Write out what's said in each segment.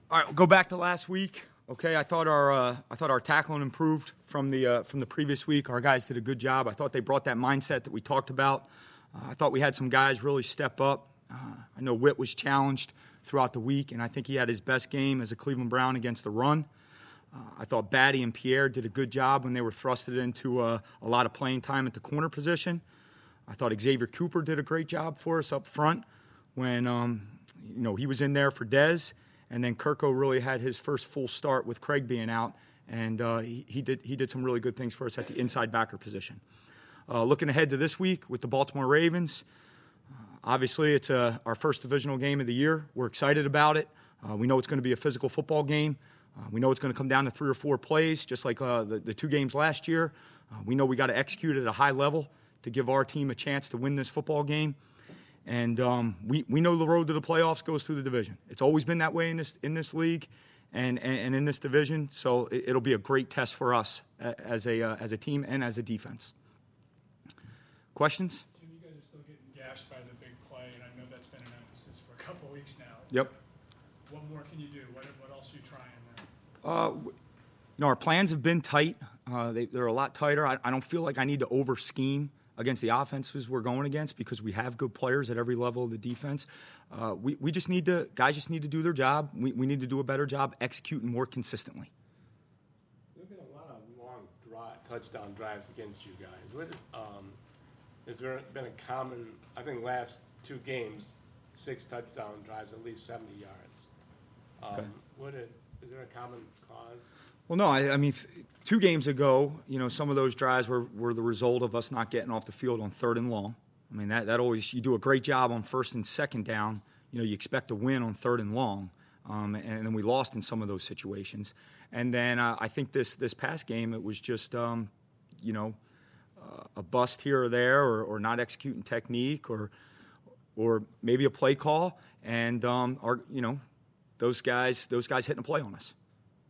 All right, we'll go back to last week. Okay, I thought our tackling improved from the previous week. Our guys did a good job. I thought they brought that mindset that we talked about. I thought we had some guys really step up. I know Witt was challenged throughout the week, and I think he had his best game as a Cleveland Brown against the run. I thought Batty and Pierre did a good job when they were thrusted into a lot of playing time at the corner position. I thought Xavier Cooper did a great job for us up front when he was in there for Dez. And then Kirko really had his first full start with Craig being out, and he did some really good things for us at the inside backer position. Looking ahead to this week with the Baltimore Ravens, obviously it's our first divisional game of the year. We're excited about it. We know it's going to be a physical football game. We know it's going to come down to 3 or 4 plays, just like the 2 games last year. We know we got to execute at a high level to give our team a chance to win this football game. And we know the road to the playoffs goes through the division. It's always been that way in this league and in this division. So it'll be a great test for us as a team and as a defense. Questions? Jim, you guys are still getting gashed by the big play, and I know that's been an emphasis for a couple weeks now. Yep. What more can you do? What else are you trying there? Our plans have been tight. They're a lot tighter. I don't feel like I need to over-scheme against the offenses we're going against because we have good players at every level of the defense. We just need to – guys just need to do their job. We need to do a better job executing more consistently. There have been a lot of long touchdown drives against you guys. Has there been a common – I think last 2 games, 6 touchdown drives, at least 70 yards. Okay. Is there a common cause? Well, no, I mean, 2 games ago, some of those drives were the result of us not getting off the field on 3rd and long. I mean, that always, you do a great job on 1st and 2nd down. You expect to win on 3rd and long, and then we lost in some of those situations. And then I think this past game, it was just, a bust here or there, or not executing technique, or maybe a play call, and those guys hitting a play on us.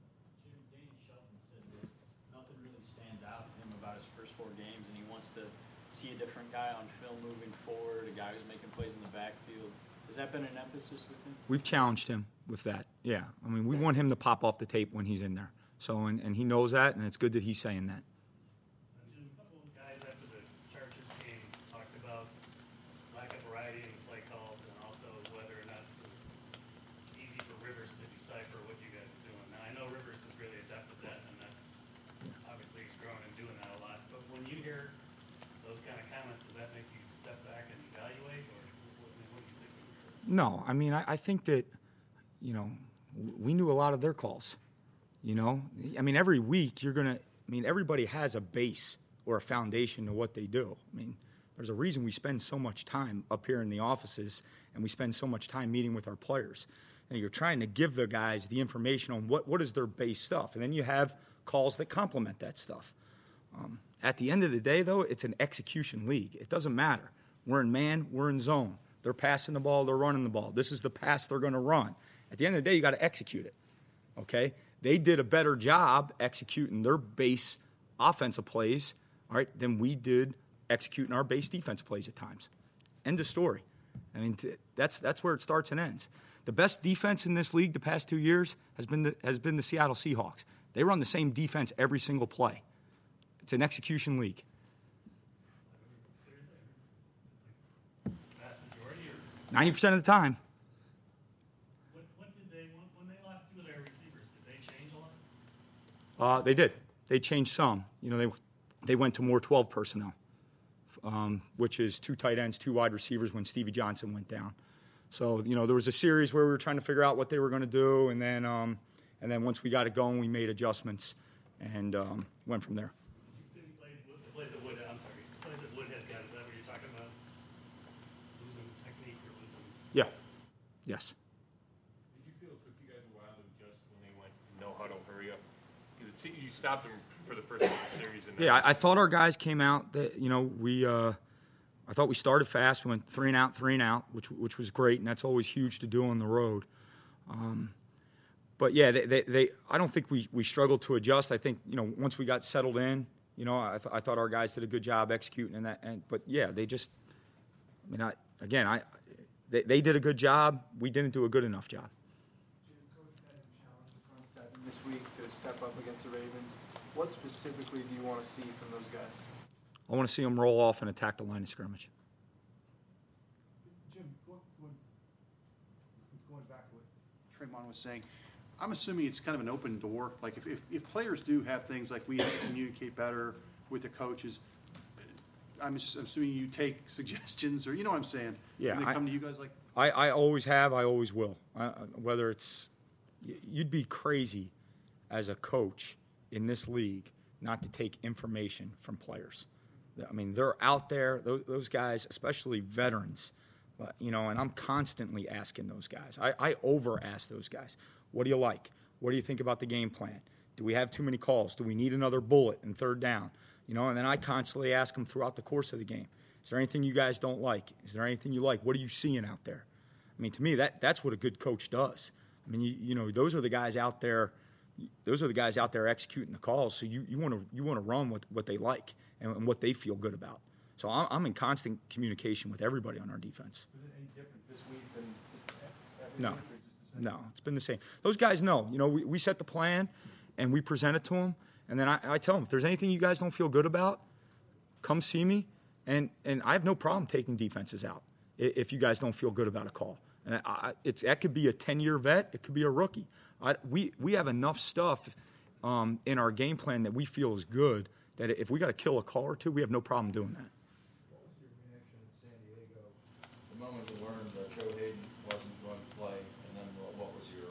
See a different guy on film moving forward, a guy who's making plays in the backfield. Has that been an emphasis with him? We've challenged him with that, yeah. I mean, we want him to pop off the tape when he's in there. So, and he knows that, and it's good that he's saying that. A couple of guys after the Chargers game talked about lack of variety in play calls and also whether or not it was easy for Rivers to decipher what you guys are doing. Now, I know Rivers is really adept at that, and that's obviously he's grown and doing that a lot. But when you hear those kind of comments, does that make you step back and evaluate, or what do you think? No, I mean, I think that, we knew a lot of their calls. I mean, every week everybody has a base or a foundation to what they do. I mean, there's a reason we spend so much time up here in the offices and we spend so much time meeting with our players. And you're trying to give the guys the information on what is their base stuff. And then you have calls that complement that stuff. At the end of the day, though, it's an execution league. It doesn't matter. We're in man, we're in zone. They're passing the ball, they're running the ball. This is the pass they're going to run. At the end of the day, you got to execute it, okay? They did a better job executing their base offensive plays, all right, than we did executing our base defensive plays at times. End of story. I mean, that's where it starts and ends. The best defense in this league the past 2 years has been the Seattle Seahawks. They run the same defense every single play. It's an execution league. 90% of the time. What did they, when they lost 2 of their receivers, did they change a lot? They did. They changed some. They went to more 12 personnel, which is 2 tight ends, 2 wide receivers when Stevie Johnson went down. So, there was a series where we were trying to figure out what they were going to do, and then once we got it going, we made adjustments and went from there. The plays that Woodhead got, is that what you're talking about? Losing technique or losing? Yeah. Yes. Did you feel it took you guys a while to adjust when they went no huddle, hurry up? Because you stopped them for the first series. Yeah, I thought our guys came out that I thought we started fast. We went 3 and out, which was great, and that's always huge to do on the road. But yeah, I don't think we struggled to adjust. I think once we got settled in, I thought our guys did a good job executing in that. But yeah, they just, they did a good job. We didn't do a good enough job. this week to step up against the Ravens. What specifically do you want to see from those guys? I want to see them roll off and attack the line of scrimmage. Jim, going back to what Tremont was saying, I'm assuming it's kind of an open door. Like if players do have things like we have to communicate better with the coaches, I'm assuming you take suggestions or you know what I'm saying? Yeah, When they come to you guys like. I always have, I always will. Whether it's, you'd be crazy as a coach in this league not to take information from players. I mean, they're out there, those guys, especially veterans, you know, and I'm constantly asking those guys. I over-ask those guys. What do you like? What do you think about the game plan? Do we have too many calls? Do we need another bullet in third down? You know, and then I constantly ask them throughout the course of the game. Is there anything you guys don't like? Is there anything you like? What are you seeing out there? I mean, to me, that's what a good coach does. I mean, you know, those are the guys out there. Those are the guys out there executing the calls. So you want to run with what they like and what they feel good about. So I'm in constant communication with everybody on our defense. Was it any different this week than No, no, it's been the same. Those guys know. You know, we set the plan and we present it to them, and then I tell them if there's anything you guys don't feel good about, come see me, and I have no problem taking defenses out if you guys don't feel good about a call. And that could be a 10-year vet, it could be a rookie. We have enough stuff in our game plan that we feel is good that if we got to kill a call or two, we have no problem doing that. What was your reaction in San Diego the moment you learned that Joe Hayden wasn't going to play, and then what was your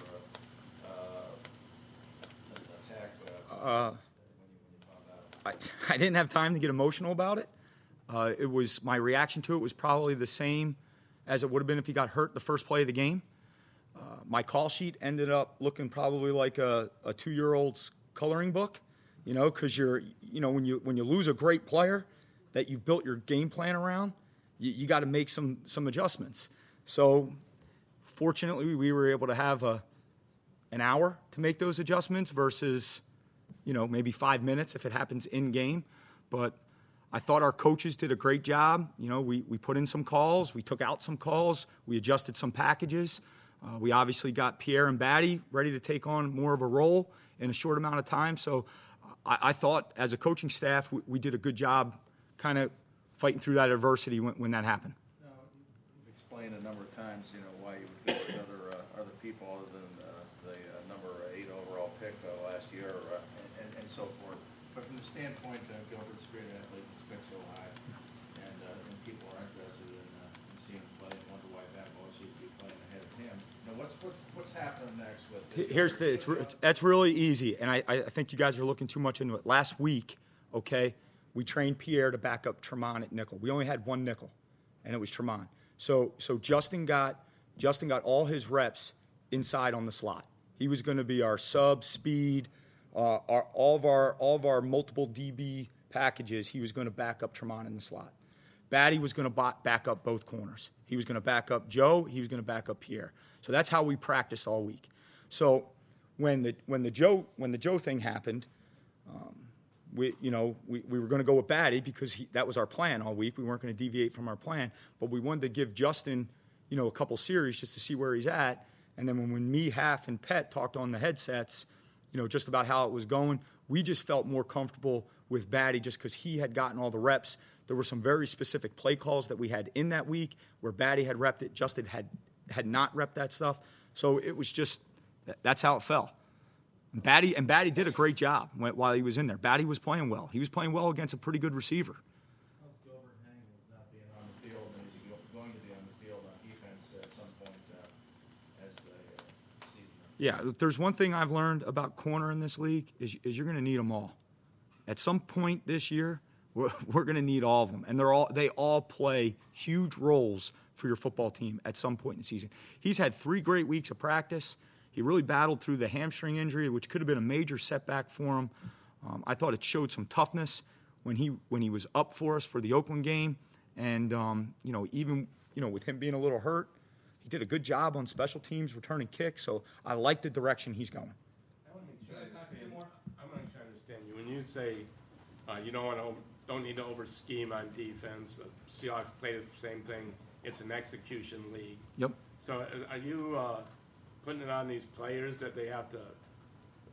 attack when you found out? I didn't have time to get emotional about it. It was my reaction to it was probably the same as it would have been if he got hurt the first play of the game. My call sheet ended up looking probably like a 2-year-old's coloring book, you know, because when you lose a great player that you built your game plan around, you got to make some adjustments. So fortunately, we were able to have an hour to make those adjustments versus, you know, maybe 5 minutes if it happens in game. But I thought our coaches did a great job. You know, we put in some calls, we took out some calls, we adjusted some packages. We obviously got Pierre and Batty ready to take on more of a role in a short amount of time. So I thought as a coaching staff, we did a good job kind of fighting through that adversity when that happened. Now, you've explained a number of times, you know, why you would go with other people other than the number 8 overall pick last year and so forth. But from the standpoint of Gilbert's great athlete, he's picked so high, and people are interested in seeing him play and wonder why Matt Mosley would be playing ahead of him. Now, what's happening next with? That's really easy, and I think you guys are looking too much into it. Last week, okay, we trained Pierre to back up Tremont at nickel. We only had one nickel, and it was Tremont. So Justin got all his reps inside on the slot. He was going to be our sub speed. All of our multiple DB packages, he was going to back up Tremont in the slot. Batty was going to back up both corners. He was going to back up Joe. He was going to back up Pierre. So that's how we practiced all week. So when the Joe thing happened, we were going to go with Batty because that was our plan all week. We weren't going to deviate from our plan, but we wanted to give Justin, you know, a couple series just to see where he's at. And then when me, Half, and Pet talked on the headsets, you know, just about how it was going, we just felt more comfortable with Batty just because he had gotten all the reps. There were some very specific play calls that we had in that week where Batty had repped it, Justin had not repped that stuff. So it was just, that's how it fell. And Batty did a great job while he was in there. Batty was playing well. He was playing well against a pretty good receiver. How's Gilbert hanging with not being on the field, and is he going to be on the field on defense at some point as the season? Yeah, if there's one thing I've learned about corner in this league is you're going to need them all. At some point this year, we're going to need all of them, and they all play huge roles for your football team at some point in the season. He's had 3 great weeks of practice. He really battled through the hamstring injury, which could have been a major setback for him. I thought it showed some toughness when he was up for us for the Oakland game, and even with him being a little hurt, he did a good job on special teams, returning kicks. So I like the direction he's going. I'm going to try to understand you. When you say you don't need to over-scheme on defense, the Seahawks play the same thing. It's an execution league. Yep. So are you putting it on these players that they have to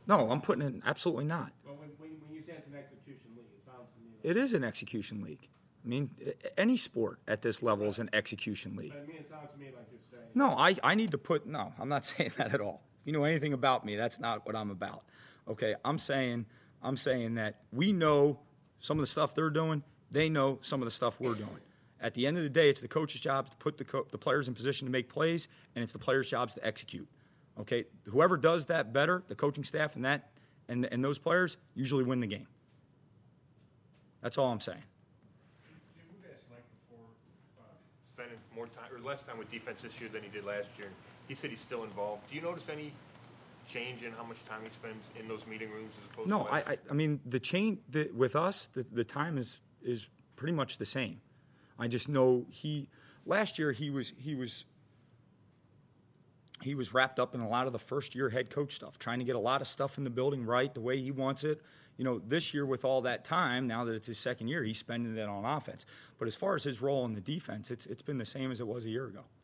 No, I'm putting it, absolutely not. Well, when you say it's an execution league, it sounds to me like. It is an execution league. I mean, any sport at this level is an execution league. But I mean, it sounds to me like you're saying. No, I need to put, no, I'm not saying that at all. If you know anything about me, that's not what I'm about. Okay, I'm saying that we know some of the stuff they're doing. They know some of the stuff we're doing. At the end of the day, it's the coach's job to put the players in position to make plays, and it's the players' jobs to execute. Okay, whoever does that better, the coaching staff and those players, usually win the game. That's all I'm saying. Jim, we've asked Mike before, spending more time, or less time with defense this year than he did last year. He said he's still involved. Do you notice any change in how much time he spends in those meeting rooms as opposed No, to last year? I mean, the change with us, the time is pretty much the same. I just know last year he was wrapped up in a lot of the first-year head coach stuff, trying to get a lot of stuff in the building right the way he wants it. You know, this year with all that time, now that it's his second year, he's spending it on offense. But as far as his role in the defense, it's been the same as it was a year ago.